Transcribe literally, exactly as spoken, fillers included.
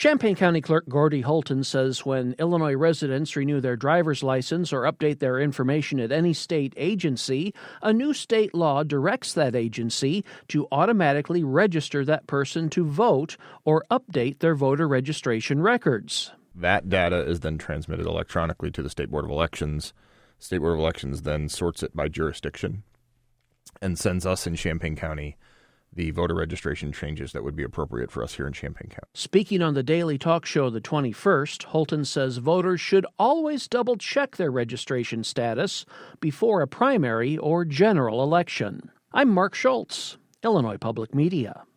Champaign County Clerk Gordy Holton says when Illinois residents renew their driver's license or update their information at any state agency, a new state law directs that agency to automatically register that person to vote or update their voter registration records. That data is then transmitted electronically to the State Board of Elections. State Board of Elections then sorts it by jurisdiction and sends us in Champaign County the voter registration changes that would be appropriate for us here in Champaign County. Speaking on the Daily Talk Show the twenty-first, Holton says voters should always double-check their registration status before a primary or general election. I'm Mark Schultz, Illinois Public Media.